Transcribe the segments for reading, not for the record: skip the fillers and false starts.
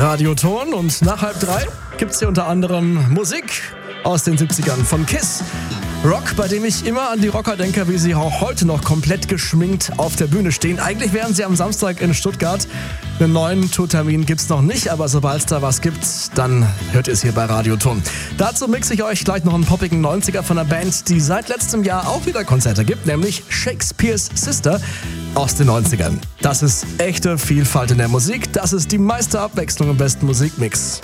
Radioton und nach 2:30 gibt's hier unter anderem Musik aus den 70ern von Kiss. Rock, bei dem ich immer an die Rocker denke, wie sie auch heute noch komplett geschminkt auf der Bühne stehen. Eigentlich wären sie am Samstag in Stuttgart. Einen neuen Tourtermin gibt's noch nicht, aber sobald es da was gibt, dann hört ihr es hier bei Radioton. Dazu mixe ich euch gleich noch einen poppigen 90er von einer Band, die seit letztem Jahr auch wieder Konzerte gibt, nämlich Shakespeare's Sister aus den 90ern. Das ist echte Vielfalt in der Musik, das ist die meiste Abwechslung im besten Musikmix.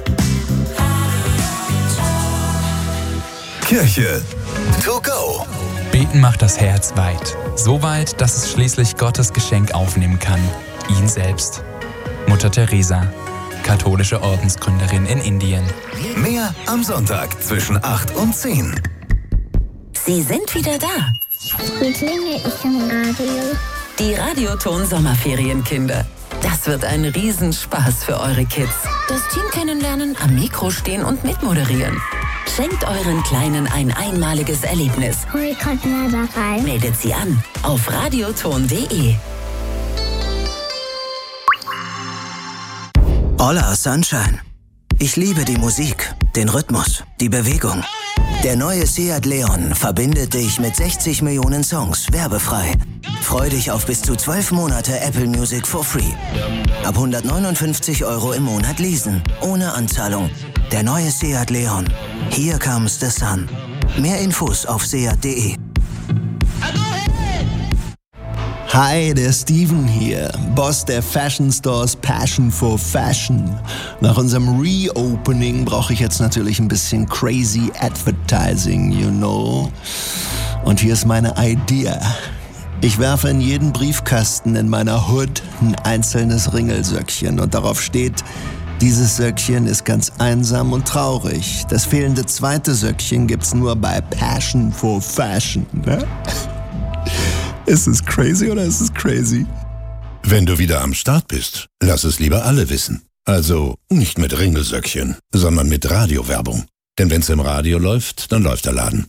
Kirche to go. Beten macht das Herz weit. So weit, dass es schließlich Gottes Geschenk aufnehmen kann. Ihn selbst. Mutter Teresa, katholische Ordensgründerin in Indien. Mehr am Sonntag zwischen 8 und 10. Sie sind wieder da. Wie klinge ich im Radio? Die Radioton Sommerferienkinder. Das wird ein Riesenspaß für eure Kids. Das Team kennenlernen, am Mikro stehen und mitmoderieren. Schenkt euren Kleinen ein einmaliges Erlebnis. Hol kommt mal da rein. Meldet sie an auf radioton.de. Hola Sunshine. Ich liebe die Musik, den Rhythmus, die Bewegung. Der neue Seat Leon verbindet dich mit 60 Millionen Songs, werbefrei. Freu dich auf bis zu 12 Monate Apple Music for free. Ab 159 € im Monat leasen, ohne Anzahlung. Der neue Seat Leon. Here comes the sun. Mehr Infos auf seat.de. Hi, der Steven hier, Boss der Fashion Stores Passion for Fashion. Nach unserem Reopening brauche ich jetzt natürlich ein bisschen crazy Advertising, you know. Und hier ist meine Idee. Ich werfe in jeden Briefkasten in meiner Hood ein einzelnes Ringelsöckchen und darauf steht: Dieses Söckchen ist ganz einsam und traurig. Das fehlende zweite Söckchen gibt's nur bei Passion for Fashion. Ne? Ist es crazy oder ist es crazy? Wenn du wieder am Start bist, lass es lieber alle wissen. Also nicht mit Ringelsöckchen, sondern mit Radiowerbung. Denn wenn's im Radio läuft, dann läuft der Laden.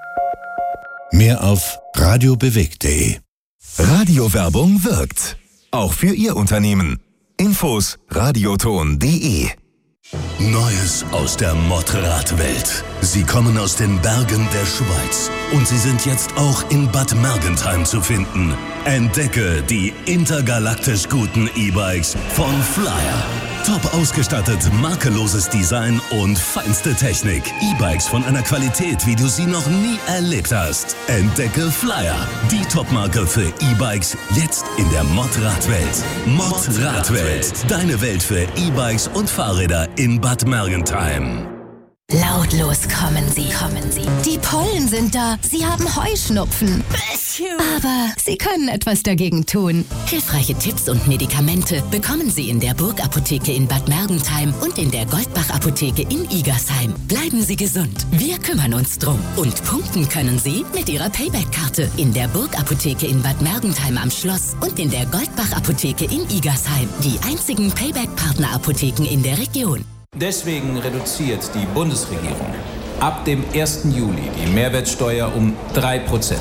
Mehr auf radiobewegt.de. Radiowerbung wirkt. Auch für Ihr Unternehmen. Infos radioton.de. Neues aus der Motorradwelt. Sie kommen aus den Bergen der Schweiz und sie sind jetzt auch in Bad Mergentheim zu finden. Entdecke die intergalaktisch guten E-Bikes von Flyer. Top ausgestattet, makelloses Design und feinste Technik. E-Bikes von einer Qualität, wie du sie noch nie erlebt hast. Entdecke Flyer, die Topmarke für E-Bikes, jetzt in der Motorradwelt. Motorradwelt, deine Welt für E-Bikes und Fahrräder in Bad Mergentheim. Lautlos kommen sie. Die Pollen sind da. Sie haben Heuschnupfen. Aber sie können etwas dagegen tun. Hilfreiche Tipps und Medikamente bekommen Sie in der Burg-Apotheke in Bad Mergentheim und in der Goldbach-Apotheke in Igersheim. Bleiben Sie gesund. Wir kümmern uns drum. Und punkten können Sie mit Ihrer Payback-Karte in der Burg-Apotheke in Bad Mergentheim am Schloss und in der Goldbach-Apotheke in Igersheim. Die einzigen Payback-Partner-Apotheken in der Region. Deswegen reduziert die Bundesregierung ab dem 1. Juli die Mehrwertsteuer um 3%.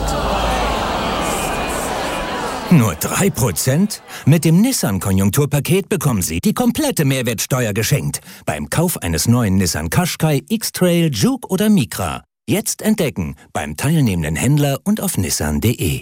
Nur 3%? Mit dem Nissan-Konjunkturpaket bekommen Sie die komplette Mehrwertsteuer geschenkt. Beim Kauf eines neuen Nissan Qashqai, X-Trail, Juke oder Micra. Jetzt entdecken beim teilnehmenden Händler und auf nissan.de.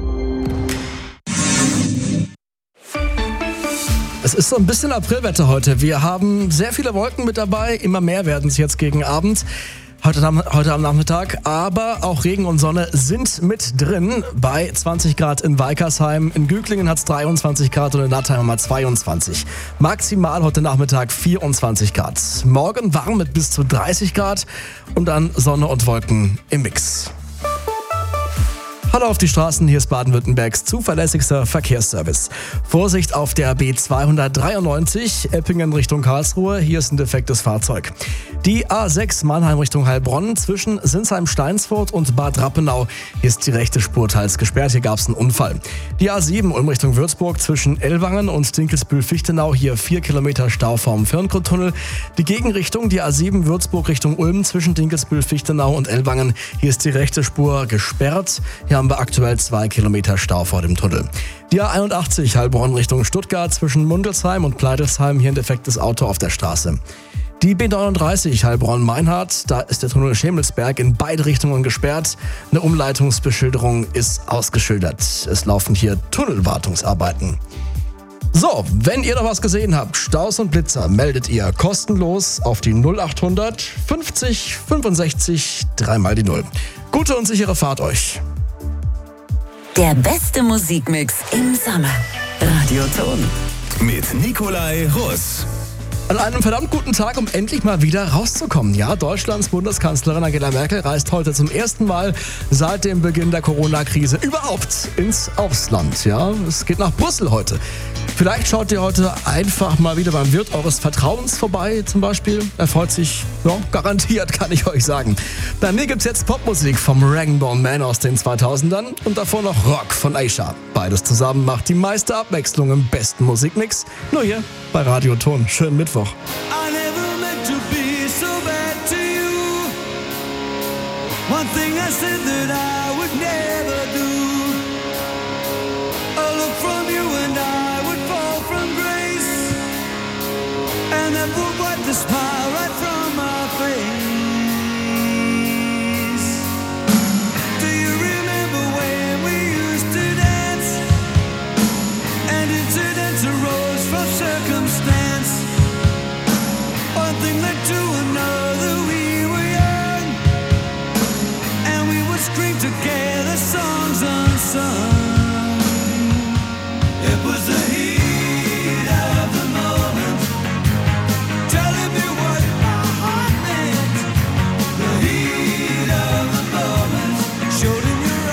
Es ist so ein bisschen Aprilwetter heute. Wir haben sehr viele Wolken mit dabei. Immer mehr werden es jetzt gegen Abend. Heute am Nachmittag. Aber auch Regen und Sonne sind mit drin. Bei 20 Grad in Weikersheim. In Güglingen hat es 23 Grad und in Nattheim mal 22. Maximal heute Nachmittag 24 Grad. Morgen warm mit bis zu 30 Grad. Und dann Sonne und Wolken im Mix. Hallo auf die Straßen, hier ist Baden-Württembergs zuverlässigster Verkehrsservice. Vorsicht auf der B293, Eppingen Richtung Karlsruhe, hier ist ein defektes Fahrzeug. Die A6 Mannheim Richtung Heilbronn zwischen Sinsheim-Steinsfurt und Bad Rappenau, hier ist die rechte Spur teils gesperrt, hier gab es einen Unfall. Die A7 Ulm Richtung Würzburg zwischen Ellwangen und Dinkelsbühl-Fichtenau, hier 4 Kilometer Stau vorm Firngrundtunnel. Die Gegenrichtung, die A7 Würzburg Richtung Ulm zwischen Dinkelsbühl-Fichtenau und Ellwangen, hier ist die rechte Spur gesperrt. Hier haben wir aktuell 2 Kilometer Stau vor dem Tunnel. Die A81 Heilbronn Richtung Stuttgart zwischen Mundelsheim und Pleitelsheim, hier ein defektes Auto auf der Straße. Die B39 Heilbronn-Meinhardt, da ist der Tunnel Schemelsberg in beide Richtungen gesperrt. Eine Umleitungsbeschilderung ist ausgeschildert. Es laufen hier Tunnelwartungsarbeiten. So, wenn ihr noch was gesehen habt, Staus und Blitzer, meldet ihr kostenlos auf die 0800 50 65 3 die 0. Gute und sichere Fahrt euch. Der beste Musikmix im Sommer. Radioton. Mit Nikolai Russ. An einem verdammt guten Tag, um endlich mal wieder rauszukommen. Ja, Deutschlands Bundeskanzlerin Angela Merkel reist heute zum ersten Mal seit dem Beginn der Corona-Krise überhaupt ins Ausland. Ja, es geht nach Brüssel heute. Vielleicht schaut ihr heute einfach mal wieder beim Wirt eures Vertrauens vorbei, zum Beispiel. Er freut sich, ja, garantiert, kann ich euch sagen. Bei mir gibt's jetzt Popmusik vom Rag'n'Bone Man aus den 2000ern und davor noch Rock von Aisha. Beides zusammen macht die meiste Abwechslung im besten Musikmix. Nur hier bei Radioton. Schönen Mittwoch. I never meant to be so bad to you. One thing I said that I would never do. A look from you and I would fall from grace, and that would wipe the smile right from my face. Do you remember when we used to dance, and incidents arose from circumstance? One thing led to another, we were young, and we would scream together songs unsung. It was the heat of the moment, telling me what my heart meant. The heat of the moment showed in your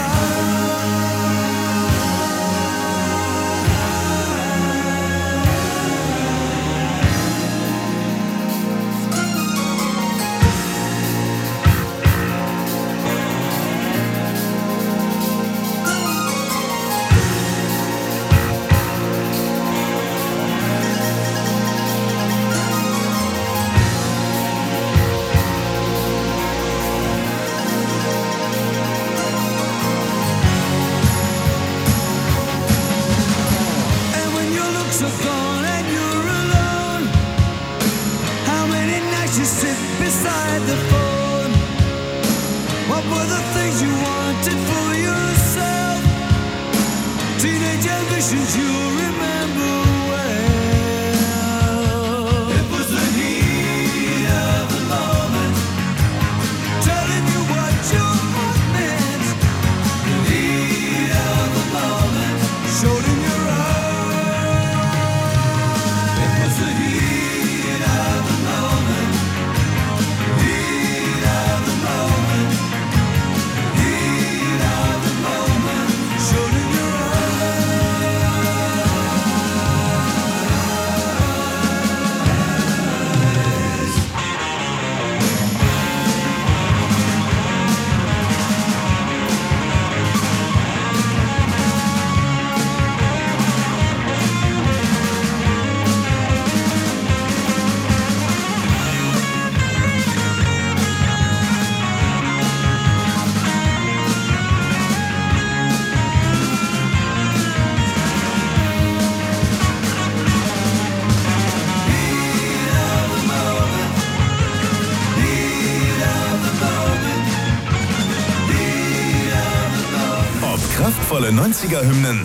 Kraftvolle 90er-Hymnen,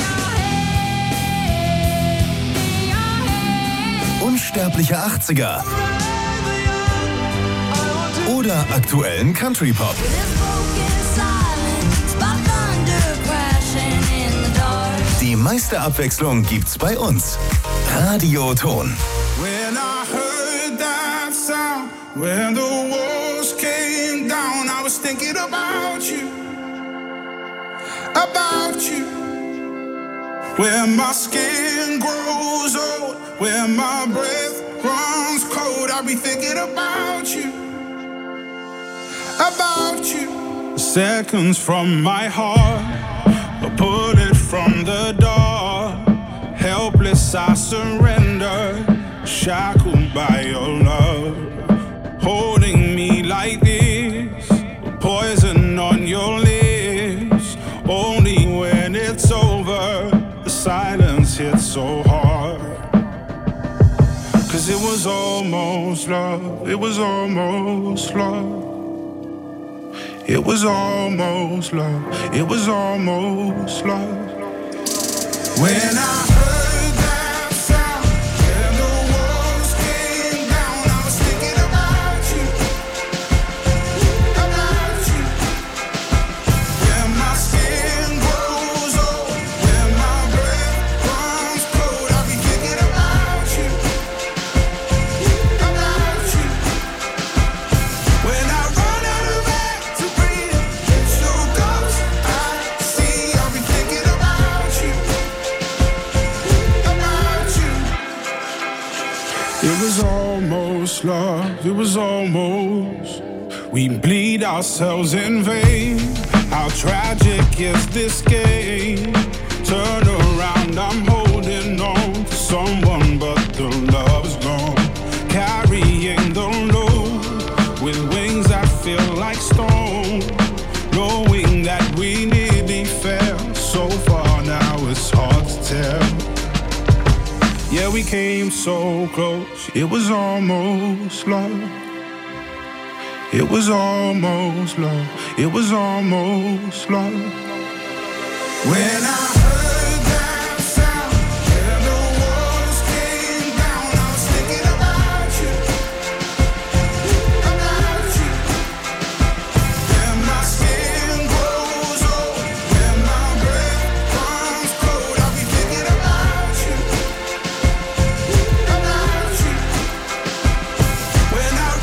unsterbliche 80er oder aktuellen Country-Pop. Die meiste Abwechslung gibt's bei uns. Radioton. When I heard that sound, when the walls came down, I was thinking about you. About you. Where my skin grows old, where my breath runs cold, I'll be thinking about you. About you. Seconds from my heart, a bullet from the door. Helpless I surrender, shackled by your love. Holding me like this, poison on your lips. almost love. It was almost love. It was almost love. It was almost love. When I heard that sound and the walls came down, I was thinking about you, about you. When my skin grows old, when my breath runs cold, I'll be thinking about you, about you. When I run out of air to breathe, it's your ghost I see, I'll be thinking about you, about you. It was almost love, it was almost. We bleed ourselves in vain. How tragic is this game? Turn around, I'm holding on to someone, but the love's gone. Carrying the load with wings that feel like stone. Knowing that we nearly fell so far, now it's hard to tell. Yeah, we came so close, it was almost love. It was almost love, it was almost love. When I